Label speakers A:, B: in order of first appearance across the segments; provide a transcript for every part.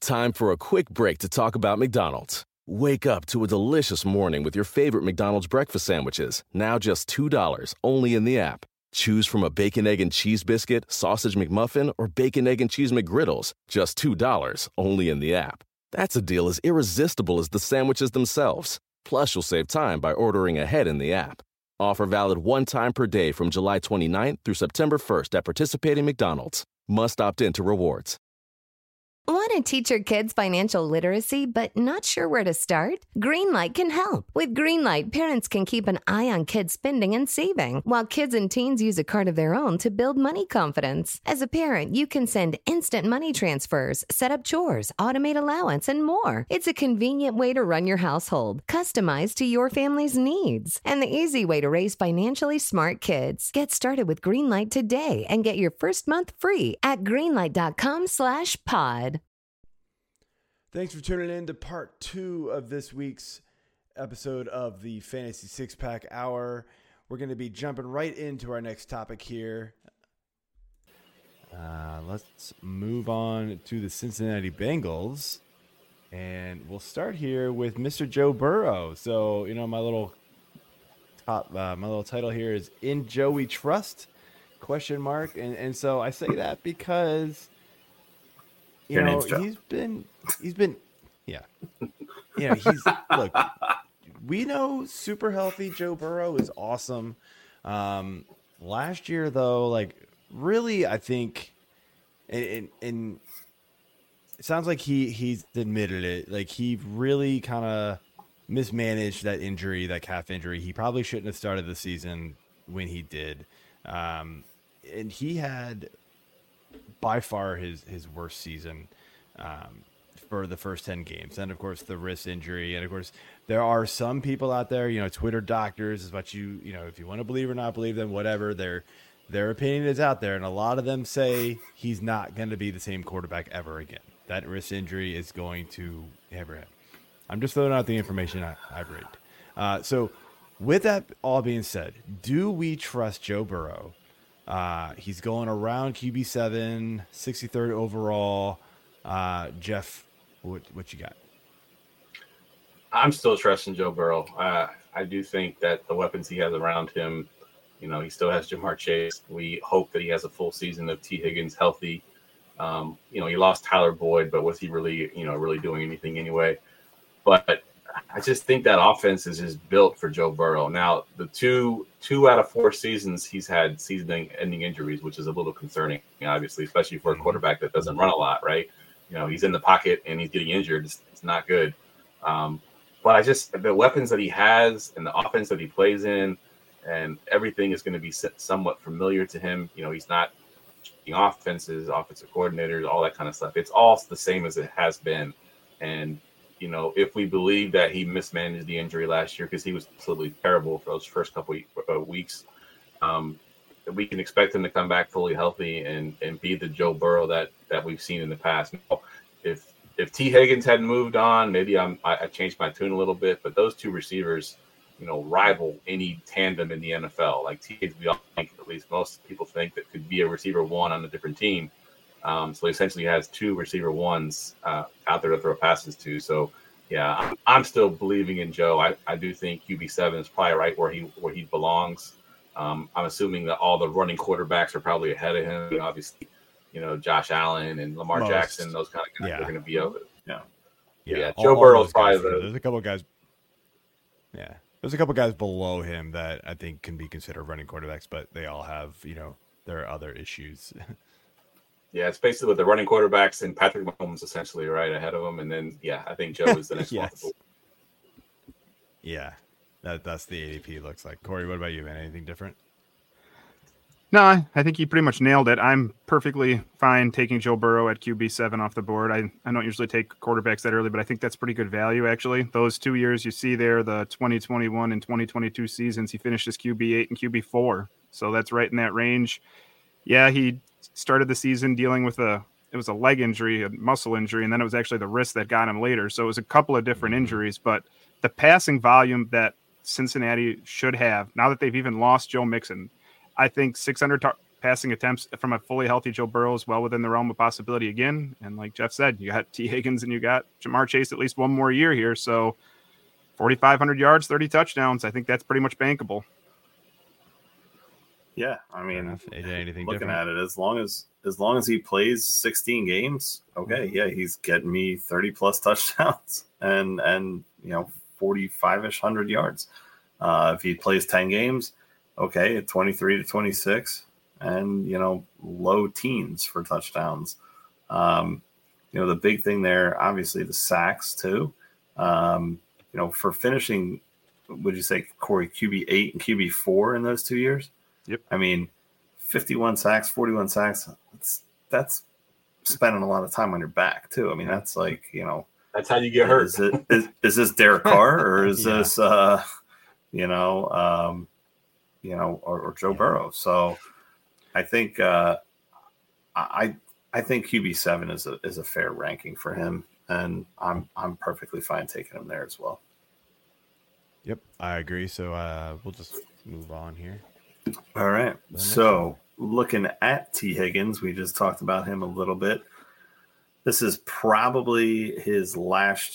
A: Time for a quick break to talk about McDonald's. Wake up to a delicious morning with your favorite McDonald's breakfast sandwiches, now just $2, only in the app. Choose from a bacon, egg, and cheese biscuit, sausage McMuffin, or bacon, egg, and cheese McGriddles, just $2, only in the app. That's a deal as irresistible as the sandwiches themselves. Plus, you'll save time by ordering ahead in the app. Offer valid one time per day from July 29th through September 1st at participating McDonald's. Must opt into rewards.
B: Want to teach your kids financial literacy but not sure where to start? Greenlight can help. With Greenlight, parents can keep an eye on kids' spending and saving, while kids and teens use a card of their own to build money confidence. As a parent, you can send instant money transfers, set up chores, automate allowance, and more. It's a convenient way to run your household, customized to your family's needs, and the easy way to raise financially smart kids. Get started with Greenlight today and get your first month free at greenlight.com/pod.
C: Thanks for tuning in to part 2 of this week's episode of the Fantasy Six Pack Hour. We're going to be jumping right into our next topic here. Let's move on to the Cincinnati Bengals, and we'll start here with Mr. Joe Burrow. So, my little title here is "In Joe We Trust?" ? And so I say that because he's been look, we know super healthy Joe Burrow is awesome. Last year though, really, I think, and it sounds like he's admitted it. He really kind of mismanaged that injury, that calf injury. He probably shouldn't have started the season when he did. And he had by far his worst season for the first 10 games. And of course the wrist injury. And of course there are some people out there, Twitter doctors, is what if you want to believe or not believe them, whatever, their opinion is out there. And a lot of them say he's not going to be the same quarterback ever again. That wrist injury is going to ever happen. I'm just throwing out the information I've read. So with that all being said, do we trust Joe Burrow? He's going around QB7, 63rd overall. Jeff, what you got?
D: I'm still trusting Joe Burrow. I do think that the weapons he has around him, he still has Jamar Chase. We hope that he has a full season of T. Higgins healthy. He lost Tyler Boyd, but was he really doing anything anyway? But I just think that offense is just built for Joe Burrow. Now, the two out of 4 seasons he's had season-ending injuries, which is a little concerning, obviously, especially for a quarterback that doesn't run a lot, right? He's in the pocket and he's getting injured. It's not good. But the weapons that he has and the offense that he plays in and everything is going to be somewhat familiar to him. He's not changing offenses, offensive coordinators, all that kind of stuff. It's all the same as it has been. And if we believe that he mismanaged the injury last year because he was absolutely terrible for those first couple weeks, we can expect him to come back fully healthy and be the Joe Burrow that we've seen in the past. Now, if T. Higgins hadn't moved on, maybe I changed my tune a little bit, but those two receivers, rival any tandem in the NFL. Like T. Higgins, we all think, at least most people think, that could be a receiver one on a different team. So he essentially has 2 receiver ones out there to throw passes to. So, yeah, I'm still believing in Joe. I do think QB7 is probably right where he belongs. I'm assuming that all the running quarterbacks are probably ahead of him. Obviously, Josh Allen and Lamar Jackson, those kind of guys are going to be over. Yeah. Joe Burrow's probably
C: there's a couple of guys. Yeah, there's a couple of guys below him that I think can be considered running quarterbacks, but they all have their other issues.
D: Yeah, it's basically with the running quarterbacks and Patrick Mahomes essentially right ahead of him. And then, I think Joe is the next one.
C: Yeah, that's the ADP looks like. Corey, what about you, man? Anything different?
E: No, I think you pretty much nailed it. I'm perfectly fine taking Joe Burrow at QB7 off the board. I don't usually take quarterbacks that early, but I think that's pretty good value, actually. Those 2 years you see there, the 2021 and 2022 seasons, he finished as QB8 and QB4. So that's right in that range. Yeah, he started the season dealing with it was a leg injury, a muscle injury, and then it was actually the wrist that got him later. So it was a couple of different injuries, but the passing volume that Cincinnati should have, now that they've even lost Joe Mixon, I think 600 passing attempts from a fully healthy Joe Burrow is well within the realm of possibility again. And like Jeff said, you got T. Higgins and you got Ja'Marr Chase at least one more year here. So 4,500 yards, 30 touchdowns. I think that's pretty much bankable.
F: Yeah, I mean,
C: anything
F: looking
C: different?
F: at it, as long as he plays 16 games, okay, yeah, he's getting me 30 plus touchdowns and 45-ish hundred yards. If he plays 10 games, okay, at 23 to 26, and low teens for touchdowns. The big thing there, obviously, the sacks too. For finishing, would you say, Corey, QB8 and QB4 in those 2 years?
E: Yep.
F: I mean, 51 sacks, 41 sacks. That's spending a lot of time on your back too. I mean, that's like,
D: that's how you get hurt.
F: Is this Derek Carr or is this or Joe Burrow? So I think I think QB7 is a fair ranking for him, and I'm perfectly fine taking him there as well.
C: Yep, I agree. So we'll just move on here.
F: All right. So looking at T. Higgins, we just talked about him a little bit. This is probably his last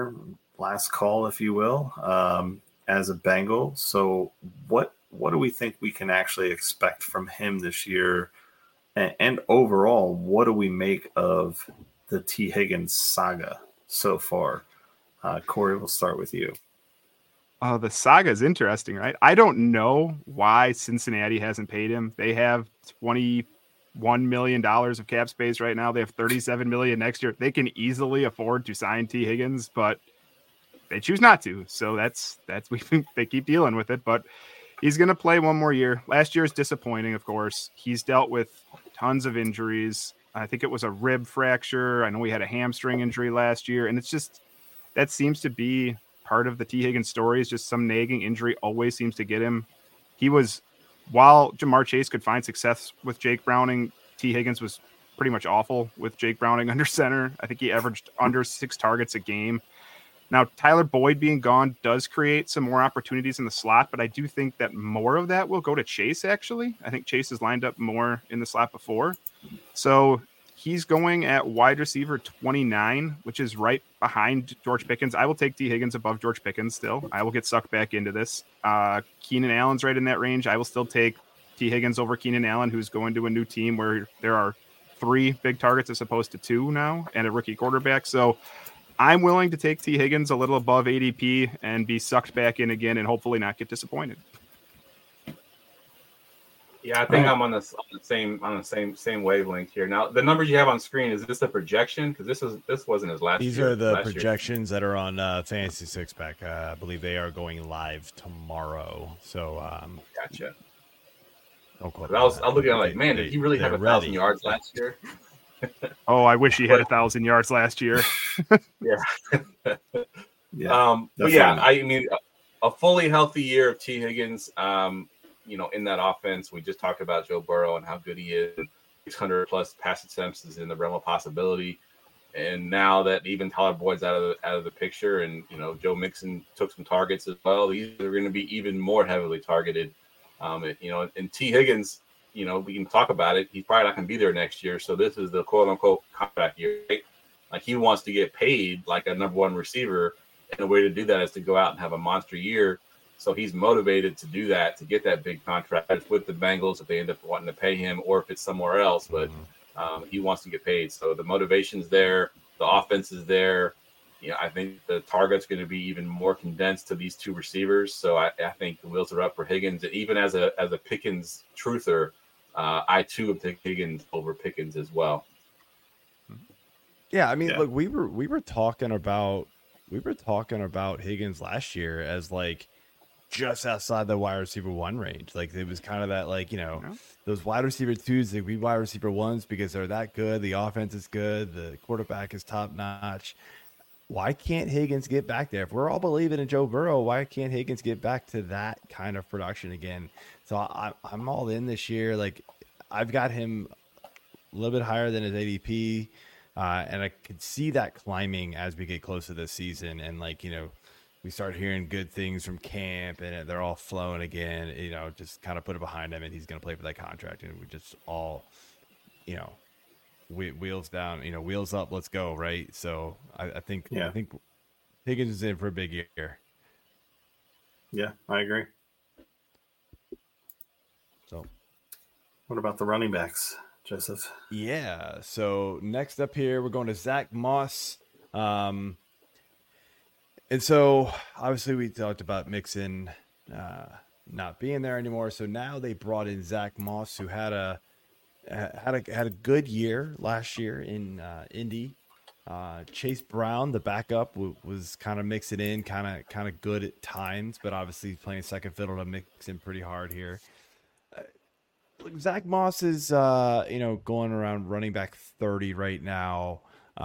F: call, if you will, as a Bengal. So what do we think we can actually expect from him this year? And overall, what do we make of the T. Higgins saga so far? Corey, we'll start with you.
E: The saga is interesting, right? I don't know why Cincinnati hasn't paid him. They have $21 million of cap space right now. They have $37 million next year. They can easily afford to sign T. Higgins, but they choose not to. So that's they keep dealing with it. But he's going to play one more year. Last year is disappointing, of course. He's dealt with tons of injuries. I think it was a rib fracture. I know he had a hamstring injury last year, and it's just that seems to be part of the T. Higgins story. Is just some nagging injury always seems to get him. While Ja'Marr Chase could find success with Jake Browning, T. Higgins was pretty much awful with Jake Browning under center. I think he averaged under 6 targets a game. Now, Tyler Boyd being gone does create some more opportunities in the slot, but I do think that more of that will go to Chase, actually. I think Chase has lined up more in the slot before. So he's going at wide receiver 29, which is right behind George Pickens. I will take T. Higgins above George Pickens still. I will get sucked back into this. Keenan Allen's right in that range. I will still take T. Higgins over Keenan Allen, who's going to a new team where there are 3 big targets as opposed to 2 now and a rookie quarterback. So I'm willing to take T. Higgins a little above ADP and be sucked back in again and hopefully not get disappointed.
D: Yeah, I think I'm on the same wavelength here. Now, the numbers you have on screen, is this a projection? Because this wasn't his last year.
C: These are the projections that are on Fantasy Six Pack. I believe they are going live tomorrow. So
D: gotcha.
C: Don't quote
D: I was looking at like, man, did he really have 1,000 yards last year?
E: Oh, I wish he had 1,000 yards last year.
D: Yeah.
F: Yeah.
D: But yeah, I mean, a fully healthy year of T. Higgins. In that offense, we just talked about Joe Burrow and how good he is. 600 plus pass attempts is in the realm of possibility. And now that even Tyler Boyd's out of the picture, and Joe Mixon took some targets as well, these are going to be even more heavily targeted. And T. Higgins, we can talk about it. He's probably not going to be there next year. So this is the quote unquote contract year, right? Like he wants to get paid like a number one receiver. And the way to do that is to go out and have a monster year. So he's motivated to do that, to get that big contract with the Bengals if they end up wanting to pay him, or if it's somewhere else. But he wants to get paid. So the motivation's there. The offense is there. I think the target's going to be even more condensed to these 2 receivers. So I think the wheels are up for Higgins. And even as a Pickens truther, I too would take Higgins over Pickens as well.
C: Yeah, I mean, look, we were talking about Higgins last year as like just outside the wide receiver 1 range. Like it was kind of that, like, those wide receiver 2s, they be wide receiver 1s because they're that good. The offense is good. The quarterback is top notch. Why can't Higgins get back there? If we're all believing in Joe Burrow, why can't Higgins get back to that kind of production again? So I'm all in this year. Like I've got him a little bit higher than his ADP. And I could see that climbing as we get closer this season. And we start hearing good things from camp and they're all flowing again, just kind of put it behind him and he's going to play for that contract. And we just all, wheels down, wheels up, let's go. Right. So I think Higgins is in for a big year.
F: Yeah, I agree.
C: So
F: what about the running backs, Joseph?
C: Yeah. So next up here, we're going to Zach Moss. And so obviously we talked about Mixon not being there anymore. So now they brought in Zach Moss, who had a good year last year in Indy. Chase Brown, the backup, was kind of mixing in, kind of good at times, but obviously he's playing second fiddle to Mixon pretty hard here. Zach Moss is, going around running back 30 right now.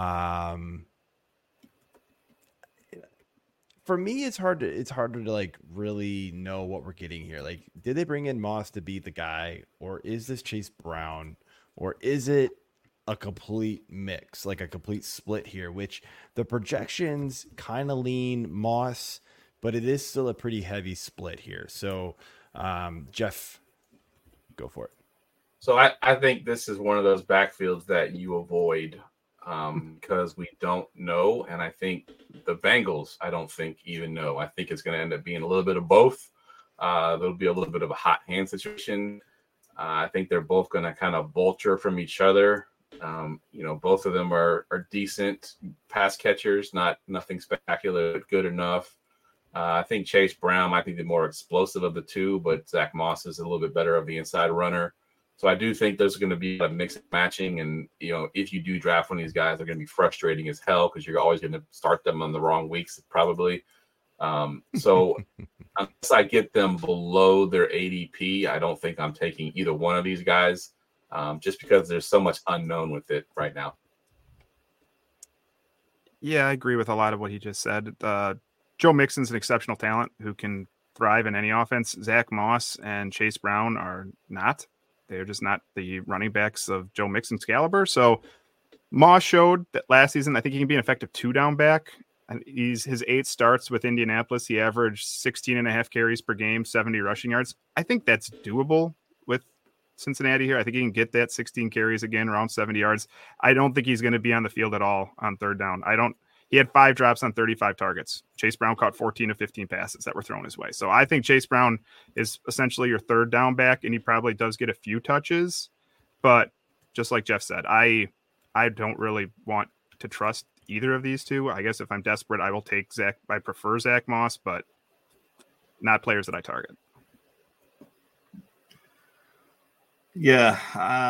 C: For me, it's harder to like really know what we're getting here. Like, did they bring in Moss to be the guy, or is this Chase Brown, or is it a complete mix, like a complete split here? Which the projections kind of lean Moss, but it is still a pretty heavy split here. So, Jeff, go for it.
D: So I think this is one of those backfields that you avoid because we don't know. And I think the Bengals, I don't think even know. I think it's going to end up being a little bit of both. There'll be a little bit of a hot hand situation. I think they're both going to kind of vulture from each other. Both of them are decent pass catchers, nothing spectacular, but good enough. I think Chase Brown might be the more explosive of the two, but Zach Moss is a little bit better of the inside runner. So I do think there's going to be a mix of matching. And, if you do draft one of these guys, they're going to be frustrating as hell because you're always going to start them on the wrong weeks, probably. So unless I get them below their ADP, I don't think I'm taking either one of these guys just because there's so much unknown with it right now.
E: Yeah, I agree with a lot of what he just said. Joe Mixon's an exceptional talent who can thrive in any offense. Zach Moss and Chase Brown are not. They're just not the running backs of Joe Mixon's caliber. So Moss showed that last season, I think he can be an effective 2-down back. And his 8 starts with Indianapolis. He averaged 16.5 carries per game, 70 rushing yards. I think that's doable with Cincinnati here. I think he can get that 16 carries again, around 70 yards. I don't think he's going to be on the field at all on third down. He had 5 drops on 35 targets. Chase Brown caught 14 of 15 passes that were thrown his way. So I think Chase Brown is essentially your third down back, and he probably does get a few touches. But just like Jeff said, I don't really want to trust either of these two. I guess if I'm desperate, I will take Zach. I prefer Zach Moss, but not players that I target.
F: Yeah,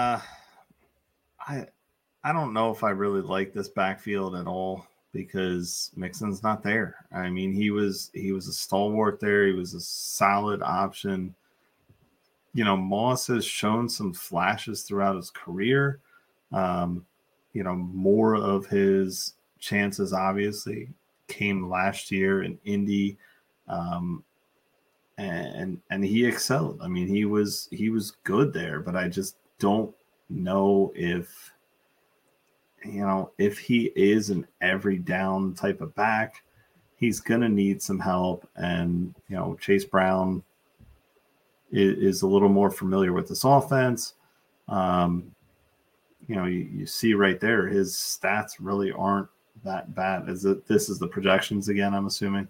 F: I don't know if I really like this backfield at all because Mixon's not there. I mean, he was a stalwart there. He was a solid option. Moss has shown some flashes throughout his career. More of his chances obviously came last year in Indy. And he excelled. I mean, he was good there, but I just don't know if he is an every down type of back, he's going to need some help. And, Chase Brown is a little more familiar with this offense. You see right there, his stats really aren't that bad. This is the projections again, I'm assuming.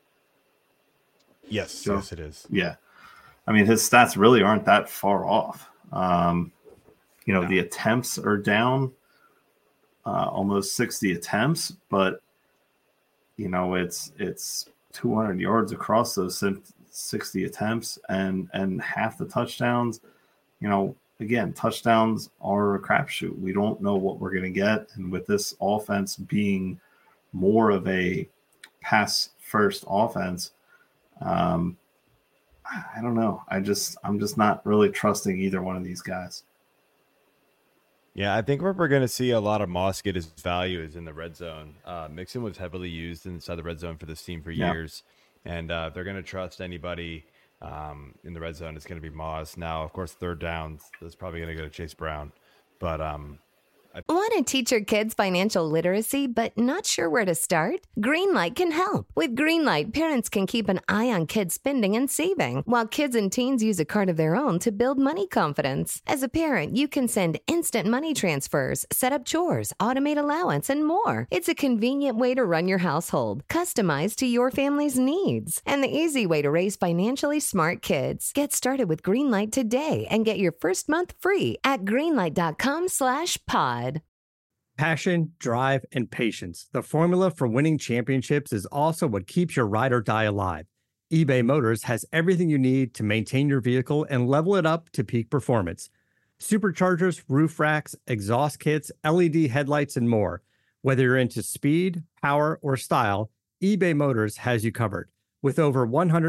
C: Yes, yes, it is.
F: Yeah. I mean, his stats really aren't that far off. The attempts are down almost 60 attempts, but, it's 200 yards across those 60 attempts and half the touchdowns. Again, touchdowns are a crapshoot. We don't know what we're going to get. And with this offense being more of a pass-first offense, I don't know. I'm just not really trusting either one of these guys.
C: Yeah, I think where we're going to see a lot of Moss get his value is in the red zone. Mixon was heavily used inside the red zone for this team for years. And if they're going to trust anybody in the red zone, it's going to be Moss. Now, of course, third downs, that's probably going to go to Chase Brown. But
B: Want to teach your kids financial literacy but not sure where to start? Greenlight can help. With Greenlight, parents can keep an eye on kids' spending and saving, while kids and teens use a card of their own to build money confidence. As a parent, you can send instant money transfers, set up chores, automate allowance, and more. It's a convenient way to run your household, customized to your family's needs, and the easy way to raise financially smart kids. Get started with Greenlight today and get your first month free at greenlight.com/pod.
G: Passion, drive, and patience. The formula for winning championships is also what keeps your ride or die alive. eBay Motors has everything you need to maintain your vehicle and level it up to peak performance. Superchargers, roof racks, exhaust kits, LED headlights, and more. Whether you're into speed, power, or style, eBay Motors has you covered. With over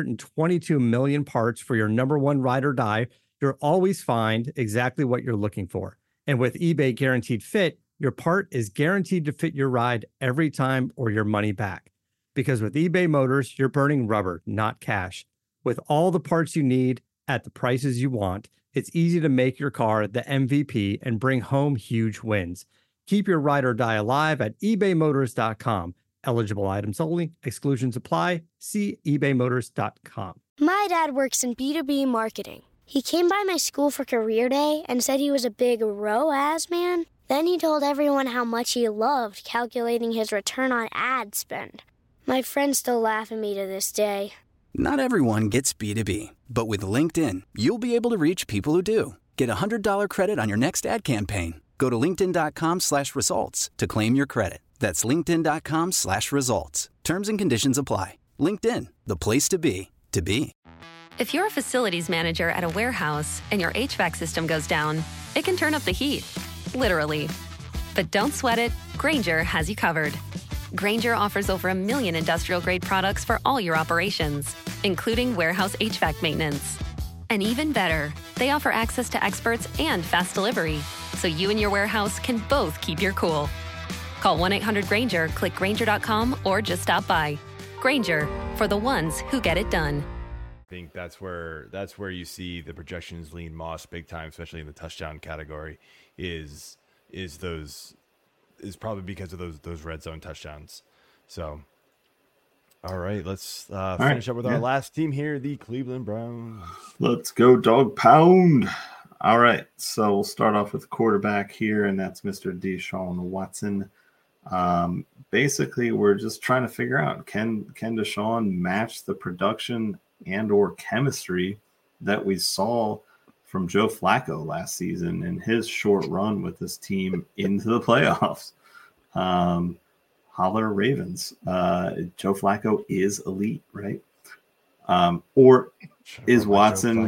G: 122 million parts for your number one ride or die, you'll always find exactly what you're looking for. And with eBay Guaranteed Fit, your part is guaranteed to fit your ride every time or your money back. Because with eBay Motors, you're burning rubber, not cash. With all the parts you need at the prices you want, it's easy to make your car the MVP and bring home huge wins. Keep your ride or die alive at ebaymotors.com. Eligible items only. Exclusions apply. See ebaymotors.com.
H: My dad works in B2B marketing. He came by my school for career day and said he was a big ROAS man. Then he told everyone how much he loved calculating his return on ad spend. My friends still laugh at me to this day.
I: Not everyone gets B2B, but with LinkedIn, you'll be able to reach people who do. Get a $100 credit on your next ad campaign. Go to linkedin.com/results to claim your credit. That's linkedin.com/results. Terms and conditions apply. LinkedIn, the place to be, to be.
J: If you're a facilities manager at a warehouse and your HVAC system goes down, it can turn up the heat, literally. But don't sweat it, Grainger has you covered. Grainger offers over 1 million industrial-grade products for all your operations, including warehouse HVAC maintenance. And even better, they offer access to experts and fast delivery, so you and your warehouse can both keep your cool. Call 1-800-GRAINGER, click Grainger.com, or just stop by. Grainger, for the ones who get it done.
C: I think that's where you see the projections lean Moss big time, especially in the touchdown category, is probably because of those red zone touchdowns. So, all right, let's finish up with our last team here, the Cleveland Browns.
F: Let's go, dog pound. All right, so we'll start off with quarterback here, and that's Mr. Deshaun Watson. Basically, we're just trying to figure out, can Deshaun match the production and or chemistry that we saw from Joe Flacco last season in his short run with this team into the playoffs? Holler Ravens. Joe Flacco is elite, right? Or is Watson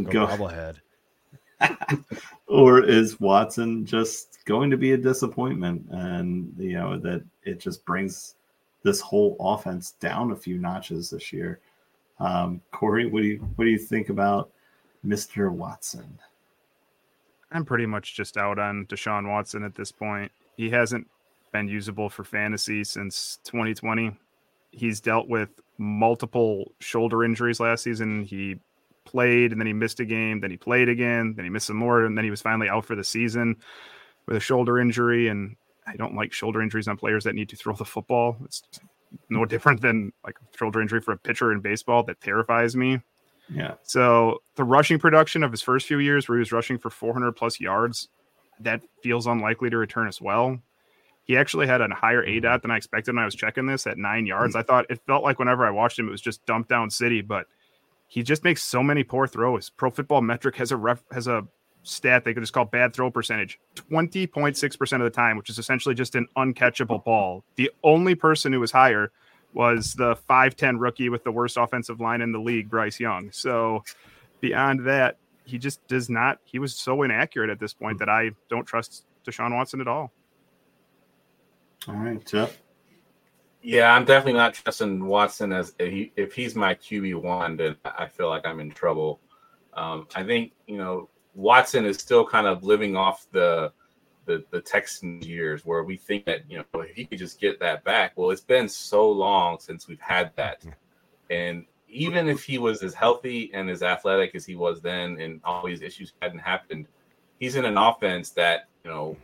F: or is Watson just going to be a disappointment, and that it just brings this whole offense down a few notches this year? Corey, what do you think about Mr. Watson?
E: I'm pretty much just out on Deshaun Watson at this point. He hasn't been usable for fantasy since 2020. He's dealt with multiple shoulder injuries last season. He played and then he missed a game, then he played again, then he missed some more, and then he was finally out for the season with a shoulder injury. And I don't like shoulder injuries on players that need to throw the football. It's no different than like a shoulder injury for a pitcher in baseball. That terrifies me.
F: Yeah.
E: So the rushing production of his first few years, where he was rushing for 400 plus yards, that feels unlikely to return as well. He actually had a higher ADOT than I expected when I was checking this at 9 yards. I thought it felt like whenever I watched him, it was just dumped down city, but he just makes so many poor throws. Pro Football Metric has a stat they could just call bad throw percentage, 20.6% of the time, which is essentially just an uncatchable ball. The only person who was higher was the 5'10" rookie with the worst offensive line in the league, Bryce Young. So beyond that, he just does not. He was so inaccurate at this point that I don't trust Deshaun Watson at all.
F: All right, Jeff.
D: Yeah, I'm definitely not trusting Watson if he's my QB1, then I feel like I'm in trouble. I think, Watson is still kind of living off the Texans years where we think that, if he could just get that back. Well, it's been so long since we've had that. And even if he was as healthy and as athletic as he was then and all these issues hadn't happened, he's in an offense that,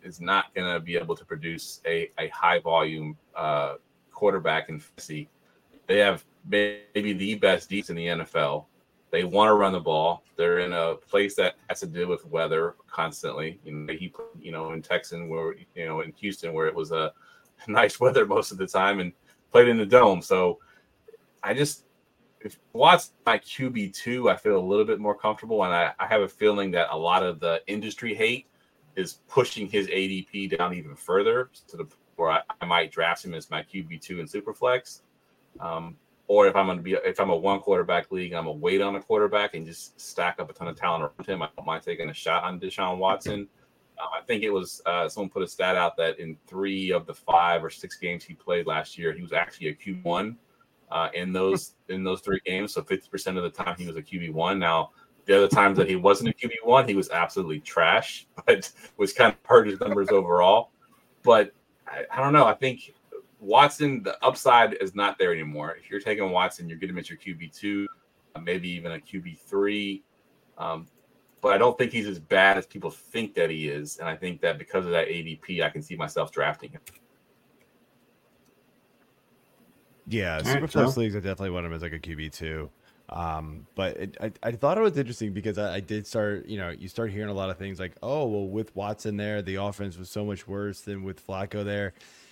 D: is not going to be able to produce a high volume quarterback in fantasy. They have maybe the best defense in the NFL. They want to run the ball. They're in a place that has to deal with weather constantly. In Texan, where in Houston, where it was a nice weather most of the time, and played in the dome. So if Watt's my QB2, I feel a little bit more comfortable, and I have a feeling that a lot of the industry hate is pushing his ADP down even further to the point where I might draft him as my QB2 in Superflex. Or if I'm a one quarterback league, I'm gonna wait on a quarterback and just stack up a ton of talent around him. I don't mind taking a shot on Deshaun Watson. I think it was someone put a stat out that in 3 of the 5 or 6 games he played last year, he was actually a QB1 in those 3 games. So 50% of the time he was a QB1. Now the other times that he wasn't a QB1, he was absolutely trash, but was kind of hurt his numbers overall. But I don't know. I think Watson, the upside is not there anymore. If you're taking Watson, you're getting him at your QB2, maybe even a QB3. But I don't think he's as bad as people think that he is. And I think that because of that ADP, I can see myself drafting him.
C: Yeah, Superflex leagues, I definitely want him as like a QB2. But I thought it was interesting because I did start, you start hearing a lot of things like, oh, well, with Watson there, the offense was so much worse than with Flacco there.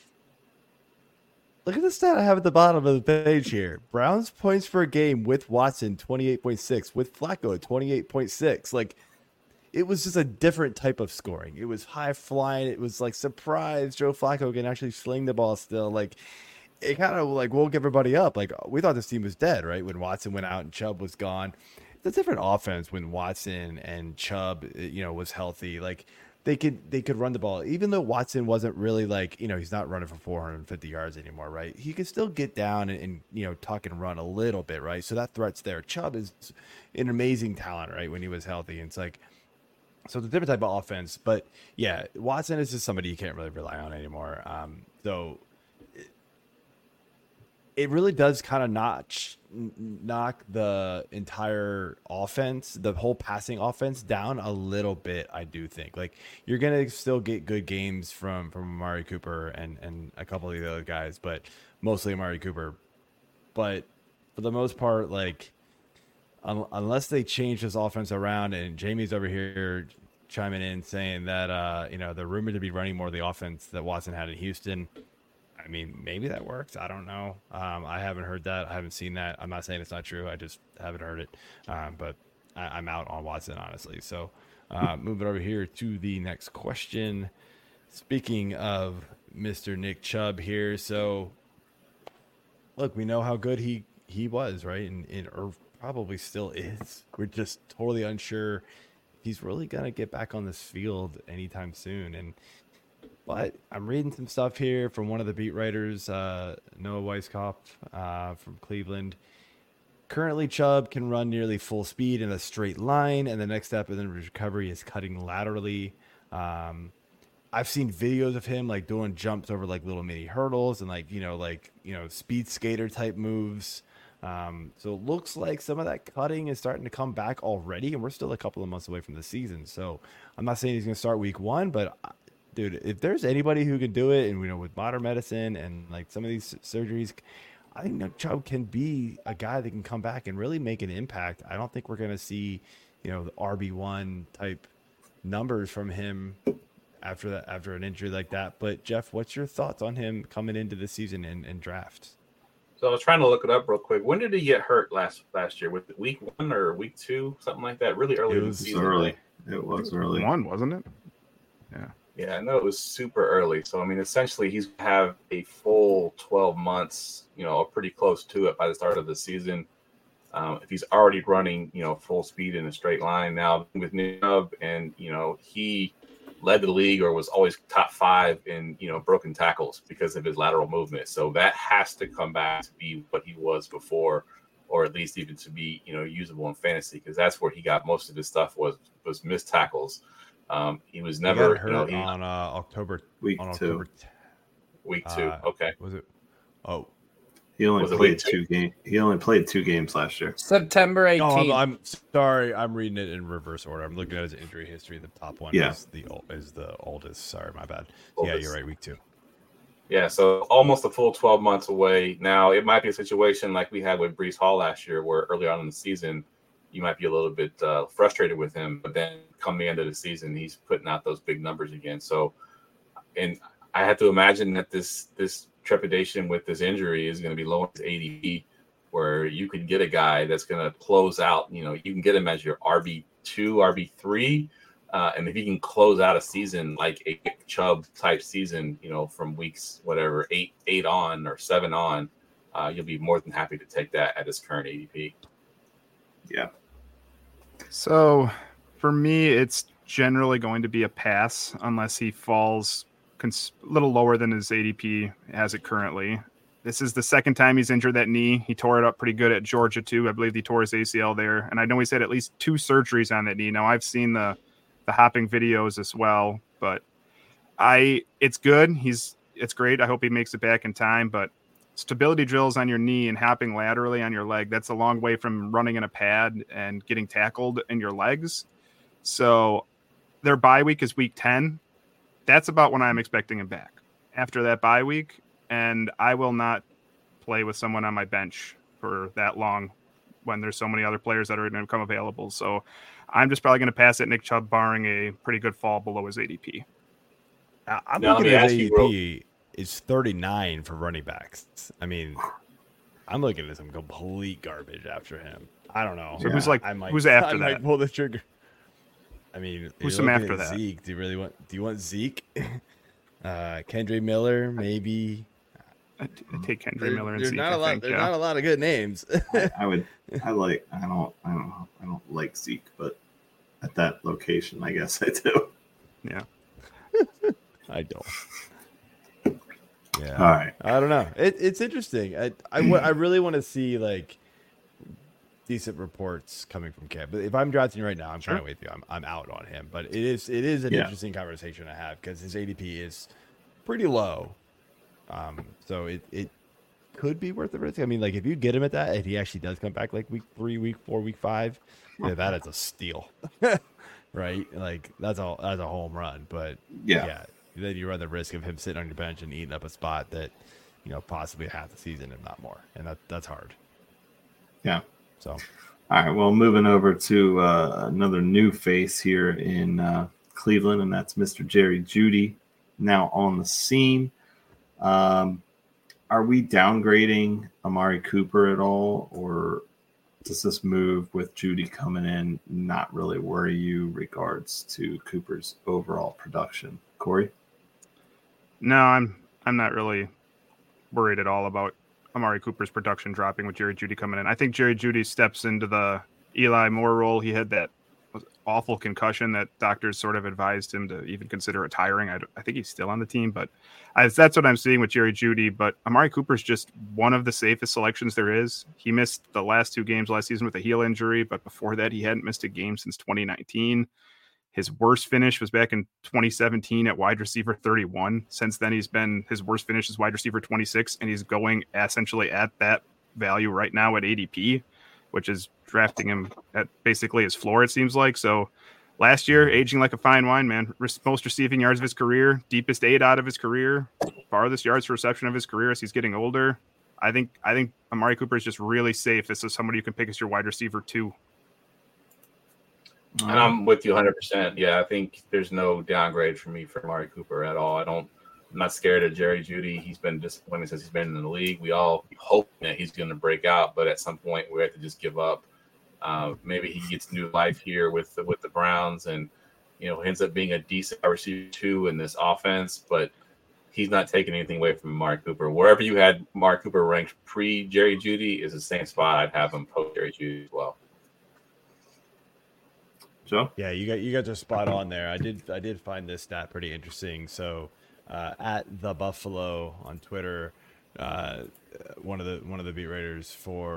C: Look at the stat I have at the bottom of the page here. Browns points per game with Watson, 28.6. With Flacco, 28.6. Like, it was just a different type of scoring. It was high flying. It was like, surprise, Joe Flacco can actually sling the ball still. Like, it kind of like woke everybody up. Like, we thought this team was dead, right? When Watson went out and Chubb was gone. It's a different offense when Watson and Chubb, was healthy. Like, they could run the ball, even though Watson wasn't really like, he's not running for 450 yards anymore, right? He could still get down and tuck and run a little bit, right? So that threat's there. Chubb is an amazing talent, right? When he was healthy, and it's like, so it's a different type of offense. But yeah, Watson is just somebody you can't really rely on anymore. So it really does kind of knock the entire offense, the whole passing offense, down a little bit. I do think like you're gonna still get good games from Amari Cooper and a couple of the other guys, but mostly Amari Cooper. But for the most part, like unless they change this offense around, and Jamie's over here chiming in saying that they're rumored to be running more of the offense that Watson had in Houston. I mean, maybe that works. I don't know. I haven't heard that. I haven't seen that. I'm not saying it's not true. I just haven't heard it. But I'm out on Watson, honestly. So moving over here to the next question. Speaking of Mr. Nick Chubb here. So, look, we know how good he was, right? Or probably still is. We're just totally unsure if he's really going to get back on this field anytime soon. But I'm reading some stuff here from one of the beat writers, Noah Weiskopf from Cleveland. Currently, Chubb can run nearly full speed in a straight line, and the next step in the recovery is cutting laterally. I've seen videos of him like doing jumps over like little mini hurdles and speed skater type moves. So it looks like some of that cutting is starting to come back already, and we're still a couple of months away from the season. So I'm not saying he's going to start week 1, but dude, if there's anybody who can do it, and with modern medicine and like some of these surgeries, I think Nick Chubb can be a guy that can come back and really make an impact. I don't think we're going to see, the RB1 type numbers from him after an injury like that. But Jeff, what's your thoughts on him coming into the season and draft?
D: So I was trying to look it up real quick. When did he get hurt last year? Was it week 1 or week 2, something like that? Really early in the season.
F: Early. It was early.
E: 1, wasn't it? Yeah.
D: Yeah, I know it was super early. So, I mean, essentially he's going to have a full 12 months, or pretty close to it by the start of the season. If he's already running, full speed in a straight line now with Nick Chubb, and, he led the league or was always top 5 in, broken tackles because of his lateral movement. So that has to come back to be what he was before, or at least even to be, usable in fantasy, because that's where he got most of his stuff was missed tackles. He was never
C: hurt on October
F: week 2.
D: Week 2. Okay.
C: Was it? Oh,
F: He only played 2 games. He only played 2 games last year.
K: September 18th.
C: Oh, I'm sorry. I'm reading it in reverse order. I'm looking at his injury history. The top one is the oldest. Sorry, my bad. Oldest. Yeah, you're right. Week 2.
D: Yeah, so almost a full 12 months away. Now, it might be a situation like we had with Breece Hall last year, where early on in the season, you might be a little bit frustrated with him, but then come the end of the season, he's putting out those big numbers again. So, and I have to imagine that this trepidation with this injury is going to be low in his ADP, where you can get a guy that's going to close out. You can get him as your RB2, RB3. And if he can close out a season like a Nick Chubb type season, from weeks, 8 on or 7 on, you'll be more than happy to take that at his current ADP.
F: Yeah.
E: So for me, it's generally going to be a pass unless he falls a little lower than his ADP has it currently. This is the second time he's injured that knee. He tore it up pretty good at Georgia too. I believe he tore his ACL there. And I know he's had at least 2 surgeries on that knee. Now I've seen the hopping videos as well, but it's good. It's great. I hope he makes it back in time, but stability drills on your knee and hopping laterally on your leg, that's a long way from running in a pad and getting tackled in your legs. So their bye week is week 10. That's about when I'm expecting him back after that bye week. And I will not play with someone on my bench for that long when there's so many other players that are going to come available. So I'm just probably going to pass at Nick Chubb, barring a pretty good fall below his ADP.
C: I'm looking at his ADP is 39 for running backs. I mean, I'm looking at some complete garbage after him. I don't know.
E: So who's after that?
C: I might pull the trigger. I mean,
E: who's some after that?
C: Zeke. Do you want Zeke? Kendre Miller, maybe.
E: I take Kendre Miller and Zeke.
C: Not a lot of good names.
F: I don't like Zeke, but at that location, I guess I do.
E: Yeah.
C: I don't. Yeah.
F: All right.
C: I don't know. It's interesting. I really want to see like decent reports coming from Cam. But if I'm drafting right now, I'm kind of with you. I'm out on him. But it is an interesting conversation to have because his ADP is pretty low. So it could be worth the risk. I mean, like if you get him at that, and he actually does come back like week 3, week 4, week 5, that is a steal, right? Like that's a home run. But yeah, then you run the risk of him sitting on your bench and eating up a spot that possibly half the season, if not more, and that's hard.
F: Yeah.
C: So,
F: all right. Well, moving over to another new face here in Cleveland, and that's Mr. Jerry Jeudy, now on the scene. Are we downgrading Amari Cooper at all, or does this move with Jeudy coming in not really worry you regards to Cooper's overall production? Corey?
E: No, I'm not really worried at all about Amari Cooper's production dropping with Jerry Jeudy coming in. I think Jerry Jeudy steps into the Eli Moore role. He had that awful concussion that doctors sort of advised him to even consider retiring. I think he's still on the team, but that's what I'm seeing with Jerry Jeudy. But Amari Cooper's just one of the safest selections there is. He missed the last 2 games last season with a heel injury, but before that, he hadn't missed a game since 2019. His worst finish was back in 2017 at wide receiver 31. Since then, his worst finish is wide receiver 26, and he's going essentially at that value right now at ADP, which is drafting him at basically his floor, it seems like. So last year, aging like a fine wine, man. Most receiving yards of his career, deepest 8 out of his career, farthest yards for reception of his career as he's getting older. I think Amari Cooper is just really safe. This is somebody you can pick as your wide receiver 2.
D: And I'm with you 100%. Yeah, I think there's no downgrade for me for Amari Cooper at all. I'm not scared of Jerry Jeudy. He's been disappointing since he's been in the league. We all hope that he's going to break out, but at some point we have to just give up. Maybe he gets new life here with the Browns, and ends up being a decent receiver 2 in this offense. But he's not taking anything away from Amari Cooper. Wherever you had Amari Cooper ranked pre Jerry Jeudy is the same spot I'd have him post Jerry Jeudy as well.
F: Joe?
C: Yeah, you guys are spot on there. I did find this stat pretty interesting. So at the Buffalo on Twitter, one of the beat writers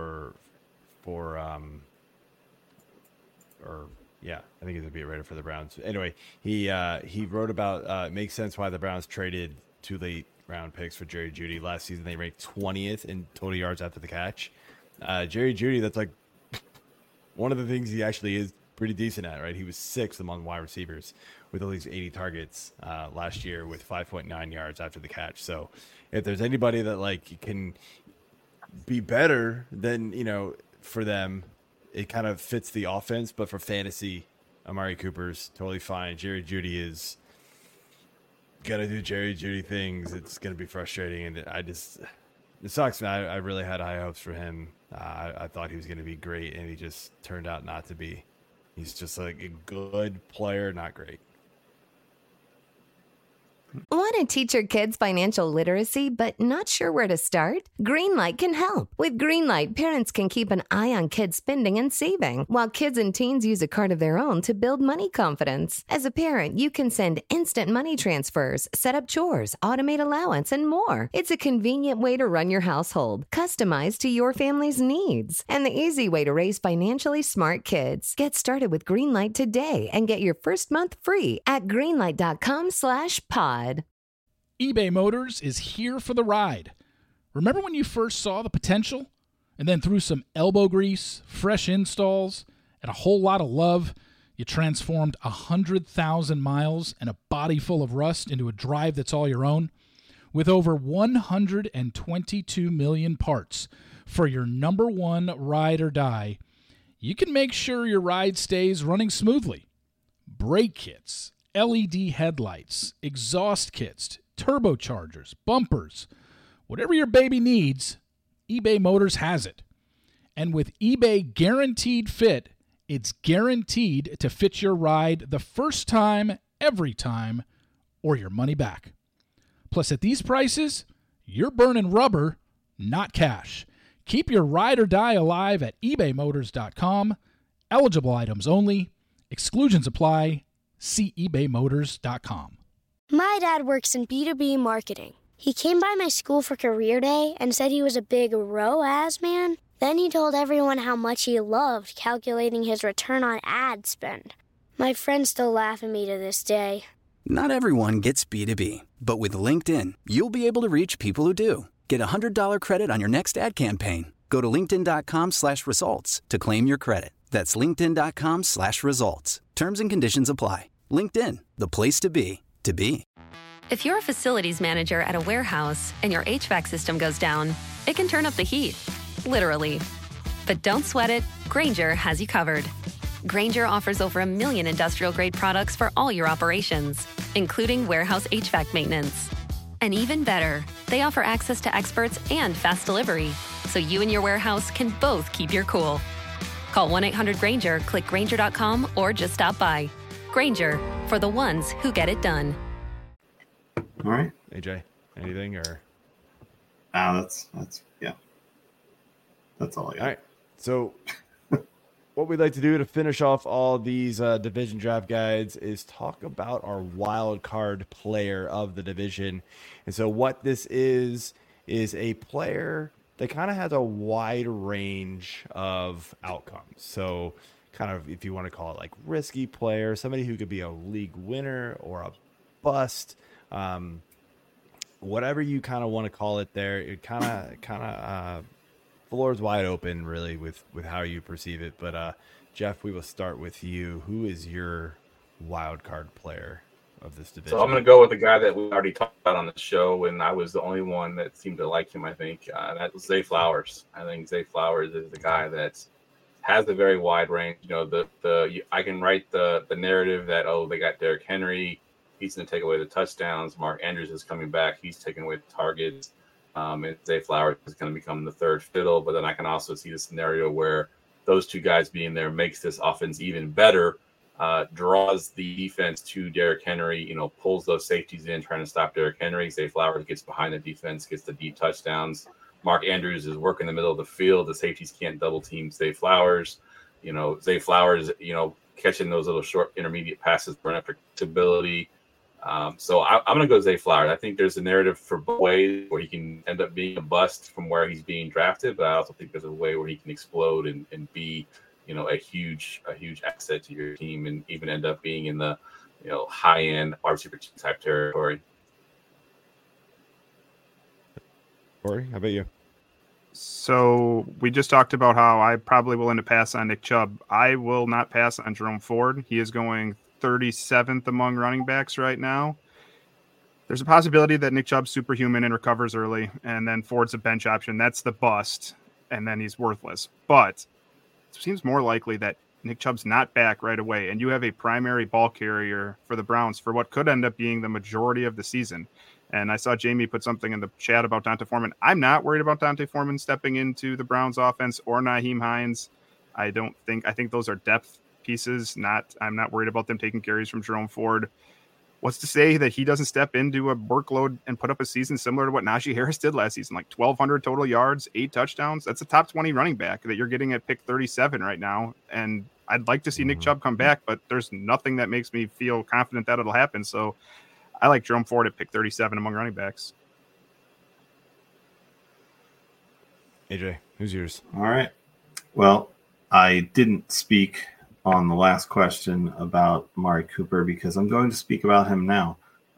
C: I think he's a beat writer for the Browns. Anyway, he wrote about it makes sense why the Browns traded too late round picks for Jerry Jeudy. Last season, they ranked 20th in total yards after the catch. Jerry Jeudy, that's like one of the things he actually is pretty decent at, right? He was 6th among wide receivers with at least 80 targets last year with 5.9 yards after the catch. So if there's anybody that like can be better than, for them, it kind of fits the offense. But for fantasy, Amari Cooper's totally fine. Jerry Jeudy is going to do Jerry Jeudy things. It's going to be frustrating. And it sucks, man. I really had high hopes for him. I thought he was going to be great, and he just turned out not to be. He's just like a good player, not great.
B: Want to teach your kids financial literacy but not sure where to start? Greenlight can help. With Greenlight, parents can keep an eye on kids' spending and saving, while kids and teens use a card of their own to build money confidence. As a parent, you can send instant money transfers, set up chores, automate allowance, and more. It's a convenient way to run your household, customized to your family's needs, and the easy way to raise financially smart kids. Get started with Greenlight today and get your first month free at greenlight.com/pod.
K: eBay Motors is here for the ride. Remember when you first saw the potential? And then through some elbow grease, fresh installs, and a whole lot of love, you transformed 100,000 miles and a body full of rust into a drive that's all your own? With over 122 million parts for your number one ride or die, you can make sure your ride stays running smoothly. Brake kits, LED headlights, exhaust kits, turbochargers, bumpers, whatever your baby needs, eBay Motors has it. And with eBay Guaranteed Fit, it's guaranteed to fit your ride the first time, every time, or your money back. Plus, at these prices, you're burning rubber, not cash. Keep your ride or die alive at ebaymotors.com. Eligible items only. Exclusions apply. See ebaymotors.com.
H: My dad works in B2B marketing. He came by my school for career day and said he was a big ROAS man. Then he told everyone how much he loved calculating his return on ad spend. My friends still laugh at me to this day.
I: Not everyone gets B2B, but with LinkedIn, you'll be able to reach people who do. Get a $100 credit on your next ad campaign. Go to linkedin.com/results to claim your credit. That's linkedin.com/results. Terms and conditions apply. LinkedIn, the place to be, to be.
J: If you're a facilities manager at a warehouse and your HVAC system goes down, it can turn up the heat, literally. But don't sweat it, Grainger has you covered. Grainger offers over 1 million industrial-grade products for all your operations, including warehouse HVAC maintenance. And even better, they offer access to experts and fast delivery, so you and your warehouse can both keep your cool. Call 1-800-GRAINGER, click Grainger.com, or just stop by. Grainger, for the ones who get it done.
F: All right.
C: AJ, anything or?
F: That's yeah. That's all I got.
C: All right. So what we'd like to do to finish off all these division draft guides is talk about our wild card player of the division. And so what this is a player that kind of has a wide range of outcomes. So kind of, if you want to call it like risky player, somebody who could be a league winner or a bust, whatever you kind of want to call it there, it kind of floor's wide open really with how you perceive it. But Jeff, we will start with you. Who is your wild card player of this division?
D: So I'm going to go with the guy that we already talked about on the show, and I was the only one that seemed to like him, I think. That was Zay Flowers. I think Zay Flowers is the guy that has a very wide range. I can write the narrative that, they got Derrick Henry. He's going to take away the touchdowns. Mark Andrews is coming back. He's taking away the targets. And Zay Flowers is going to become the third fiddle. But then I can also see the scenario where those two guys being there makes this offense even better, draws the defense to Derrick Henry, pulls those safeties in, trying to stop Derrick Henry. Zay Flowers gets behind the defense, gets the deep touchdowns. Mark Andrews is working the middle of the field. The safeties can't double team Zay Flowers. Zay Flowers, catching those little short intermediate passes for unpredictability. So I'm going to go Zay Flowers. I think there's a narrative for both ways where he can end up being a bust from where he's being drafted, but I also think there's a way where he can explode and be, a huge asset to your team and even end up being in the, high-end wide receiver type territory.
C: Corey, how about you?
E: So we just talked about how I probably will end up pass on Nick Chubb. I will not pass on Jerome Ford. He is going 37th among running backs right now. There's a possibility that Nick Chubb's superhuman and recovers early, and then Ford's a bench option. That's the bust, and then he's worthless. But it seems more likely that Nick Chubb's not back right away, and you have a primary ball carrier for the Browns for what could end up being the majority of the season. And I saw Jamie put something in the chat about D'Onta Foreman. I'm not worried about D'Onta Foreman stepping into the Browns offense or Nyheim Hines. I think those are depth pieces. I'm not worried about them taking carries from Jerome Ford. What's to say that he doesn't step into a workload and put up a season similar to what Najee Harris did last season, like 1,200 total yards, 8 touchdowns? That's a top 20 running back that you're getting at pick 37 right now. And I'd like to see Nick Chubb come back, but there's nothing that makes me feel confident that it'll happen. So I like Jerome Ford at pick 37 among running backs.
C: AJ, who's yours?
F: All right. Well, I didn't speak on the last question about Amari Cooper because I'm going to speak about him now.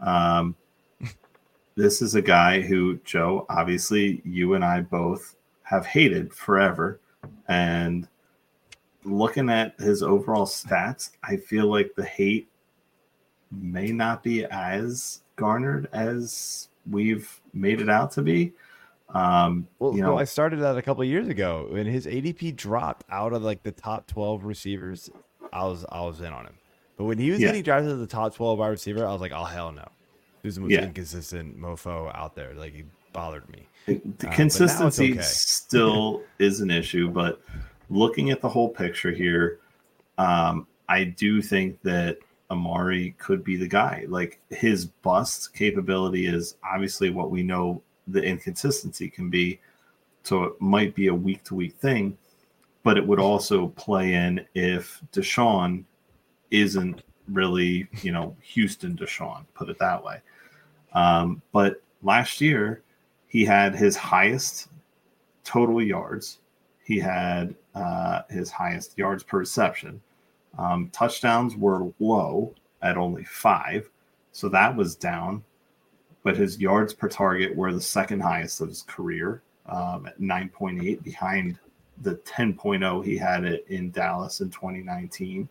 F: This is a guy who, Joe, obviously you and I both have hated forever. And looking at his overall stats, I feel like the hate may not be as garnered as we've made it out to be.
C: I started that a couple of years ago when his ADP dropped out of like the top 12 receivers. I was in on him, but when he was getting drafted to the top 12 wide receiver, I was like, oh hell no, who's the most inconsistent mofo out there? Like, he bothered me.
F: The consistency still is an issue, but looking at the whole picture here, I do think that Amari could be the guy. Like, his bust capability is obviously what we know the inconsistency can be. So it might be a week to week thing, but it would also play in if Deshaun isn't really, Houston Deshaun, put it that way. But last year he had his highest total yards. He had his highest yards per reception. Touchdowns were low at only 5. So that was down. But his yards per target were the second highest of his career at 9.8, behind the 10.0 he had it in Dallas in 2019.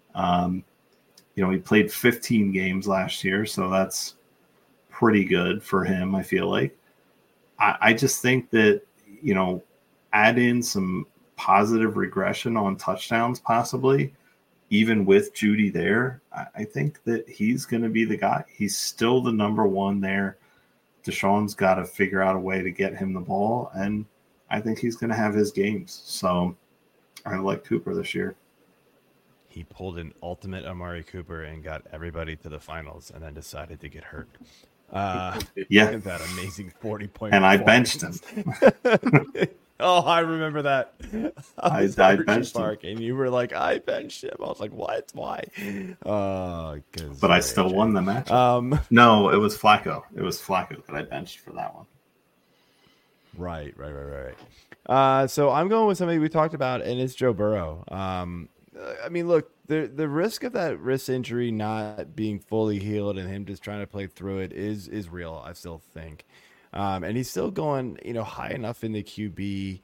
F: He played 15 games last year, so that's pretty good for him, I feel like. I just think that, add in some positive regression on touchdowns possibly, even with Judy there, I think that he's going to be the guy. He's still the number one there. Deshaun's got to figure out a way to get him the ball, and I think he's going to have his games. So I like Cooper this year.
C: He pulled an ultimate Amari Cooper and got everybody to the finals and then decided to get hurt.
F: That
C: amazing 40-point.
F: And I benched him.
C: Oh, I remember that.
F: I benched him.
C: And you were like, I benched him. I was like, what? Why?
F: But I still won the match. No, it was Flacco. It was Flacco that I benched for that one.
C: Right. So I'm going with somebody we talked about, and it's Joe Burrow. Look, the risk of that wrist injury not being fully healed and him just trying to play through it is real, I still think. And he's still going, high enough in the QB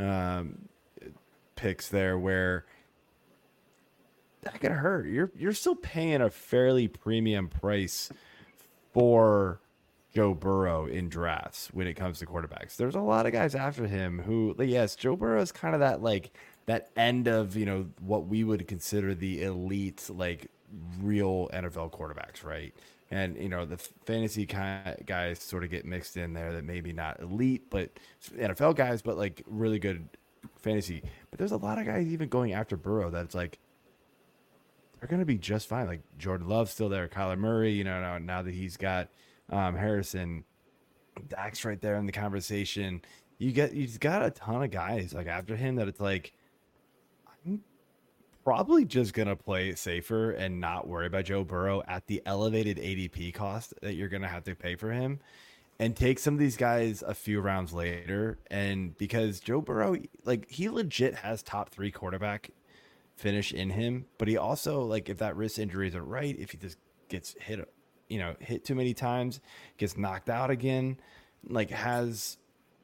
C: picks there where that could hurt. You're still paying a fairly premium price for Joe Burrow in drafts when it comes to quarterbacks. There's a lot of guys after him who, yes, Joe Burrow is kind of that end of, what we would consider the elite, real NFL quarterbacks, right? And, the fantasy kind of guys sort of get mixed in there that maybe not elite, but NFL guys, but really good fantasy. But there's a lot of guys even going after Burrow that's they're going to be just fine. Like Jordan Love's still there, Kyler Murray, now that he's got Harrison, Dak's right there in the conversation. You've got a ton of guys after him that it's I'm probably just going to play it safer and not worry about Joe Burrow at the elevated ADP cost that you're going to have to pay for him and take some of these guys a few rounds later. And because Joe Burrow, he legit has top 3 quarterback finish in him, but he also, if that wrist injury isn't right, if he just gets hit too many times, gets knocked out again, has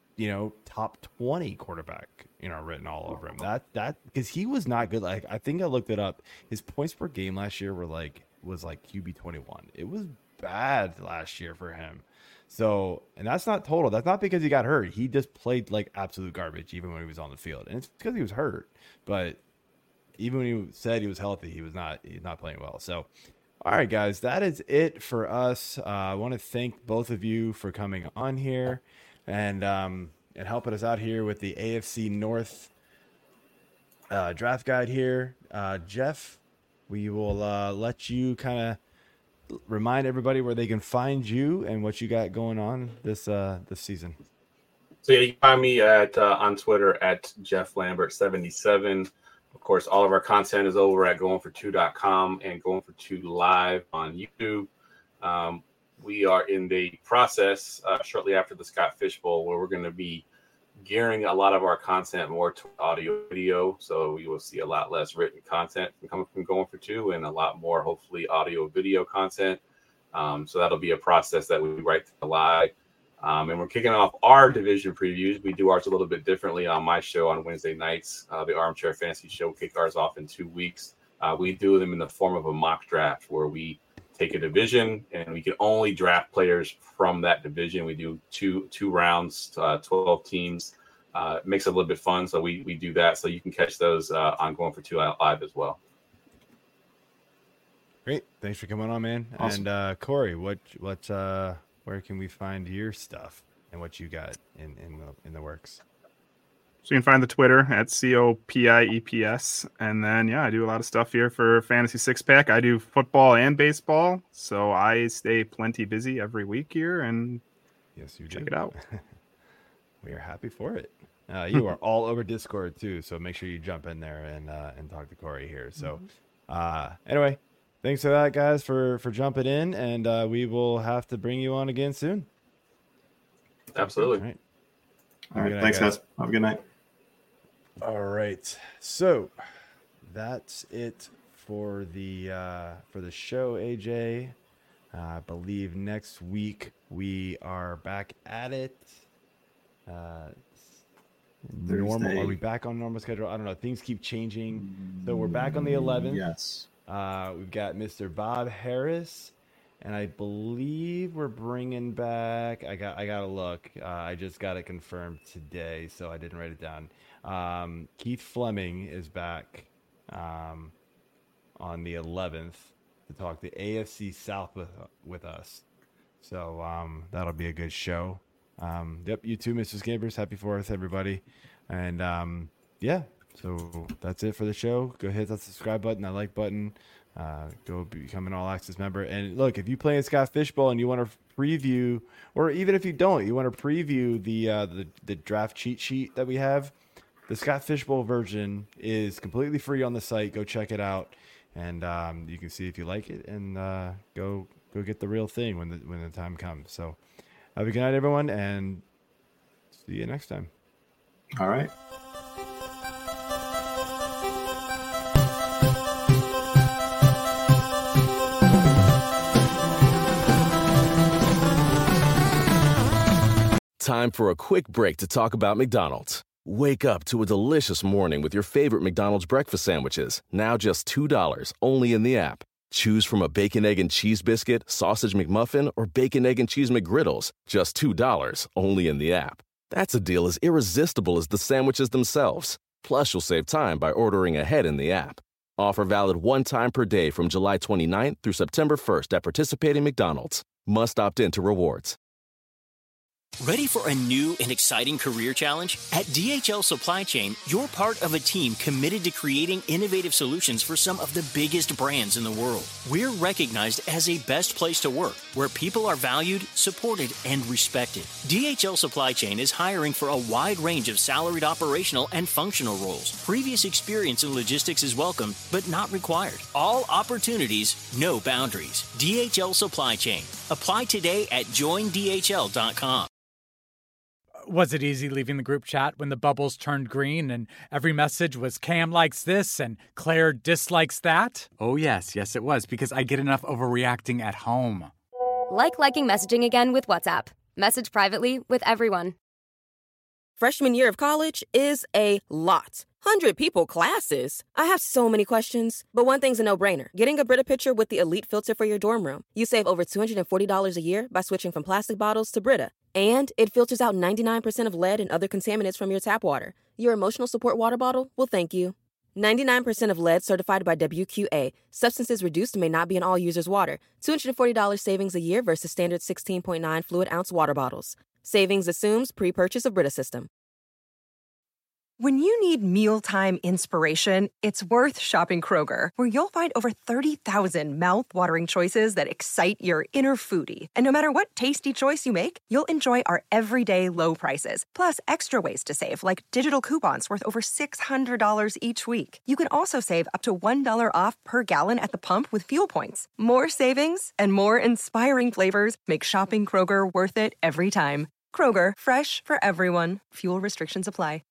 C: top 20 quarterback, written all over him. That because he was not good. Like, I think I looked it up. His points per game last year was like QB 21. It was bad last year for him. So, and that's not total. That's not because he got hurt. He just played like absolute garbage even when he was on the field. And it's because he was hurt. But even when he said he was healthy, he's not playing well. So, all right, guys, that is it for us. I want to thank both of you for coming on here and helping us out here with the AFC North draft guide here. Jeff, we will let you kind of remind everybody where they can find you and what you got going on this season.
D: So you can find me on Twitter at Jeff Lambert 77. Of course, all of our content is over at goingfor2.com and Going for Two live on YouTube. We are in the process shortly after the Scott Fish Bowl where we're going to be gearing a lot of our content more to audio video. So you will see a lot less written content coming from Going for Two and a lot more, hopefully, audio video content. So that'll be a process that we write to live. And we're kicking off our division previews. We do ours a little bit differently on my show on Wednesday nights. The Armchair Fantasy Show, we kick ours off in 2 weeks. We do them in the form of a mock draft where we take a division and we can only draft players from that division. We do two rounds, 12 teams. It makes it a little bit fun. So we do that. So you can catch those on Going for Two live as well.
C: Great. Thanks for coming on, man. Awesome. And Corey, where can we find your stuff and what you got in the works?
E: So you can find the Twitter at COPIEPS. And then, I do a lot of stuff here for Fantasy Six Pack. I do football and baseball. So I stay plenty busy every week here. And
C: yes, you
E: check it out.
C: We are happy for it. You are all over Discord too. So make sure you jump in there and talk to Corey here. So anyway, thanks for that, guys, for jumping in. And we will have to bring you on again soon.
D: Absolutely.
F: All right. Thanks, guys. Have a good night.
C: All right, so that's it for the show, AJ. I believe next week we are back at it. Normal? Are we back on normal schedule? I don't know. Things keep changing, so we're back on the 11th.
F: Yes.
C: We've got Mr. Bob Harris, and I believe we're bringing back. I gotta look. I just got it confirmed today, so I didn't write it down. Keith Fleming is back on the 11th to talk the AFC South with us. So that'll be a good show. Yep, you too, Mr. Scampers. Happy 4th, everybody. And so that's it for the show. Go hit that subscribe button, that like button. Go become an all-access member. And look, if you play in Scott Fish Bowl and you want to preview, or even if you don't, you want to preview the draft cheat sheet that we have, the Scott Fish Bowl version is completely free on the site. Go check it out, and you can see if you like it, and go get the real thing when the time comes. So have a good night, everyone, and see you next time.
F: All right.
A: Time for a quick break to talk about McDonald's. Wake up to a delicious morning with your favorite McDonald's breakfast sandwiches, now just $2, only in the app. Choose from a bacon, egg, and cheese biscuit, sausage McMuffin, or bacon, egg, and cheese McGriddles, just $2, only in the app. That's a deal as irresistible as the sandwiches themselves. Plus, you'll save time by ordering ahead in the app. Offer valid one time per day from July 29th through September 1st at participating McDonald's. Must opt in to rewards.
L: Ready for a new and exciting career challenge? At DHL Supply Chain, you're part of a team committed to creating innovative solutions for some of the biggest brands in the world. We're recognized as a best place to work, where people are valued, supported, and respected. DHL Supply Chain is hiring for a wide range of salaried operational and functional roles. Previous experience in logistics is welcome, but not required. All opportunities, no boundaries. DHL Supply Chain. Apply today at joindhl.com.
M: Was it easy leaving the group chat when the bubbles turned green and every message was Cam likes this and Claire dislikes that?
N: Oh, yes, it was, because I get enough overreacting at home.
O: Like liking messaging again with WhatsApp. Message privately with everyone. Freshman year of college is a lot. 100 people classes. I have so many questions, but one thing's a no-brainer. Getting a Brita pitcher with the Elite filter for your dorm room. You save over $240 a year by switching from plastic bottles to Brita. And it filters out 99% of lead and other contaminants from your tap water. Your emotional support water bottle will thank you. 99% of lead certified by WQA. Substances reduced may not be in all users' water. $240 savings a year versus standard 16.9 fluid ounce water bottles. Savings assumes pre-purchase of Brita system.
P: When you need mealtime inspiration, it's worth shopping Kroger, where you'll find over 30,000 mouth-watering choices that excite your inner foodie. And no matter what tasty choice you make, you'll enjoy our everyday low prices, plus extra ways to save, like digital coupons worth over $600 each week. You can also save up to $1 off per gallon at the pump with fuel points. More savings and more inspiring flavors make shopping Kroger worth it every time. Kroger, fresh for everyone. Fuel restrictions apply.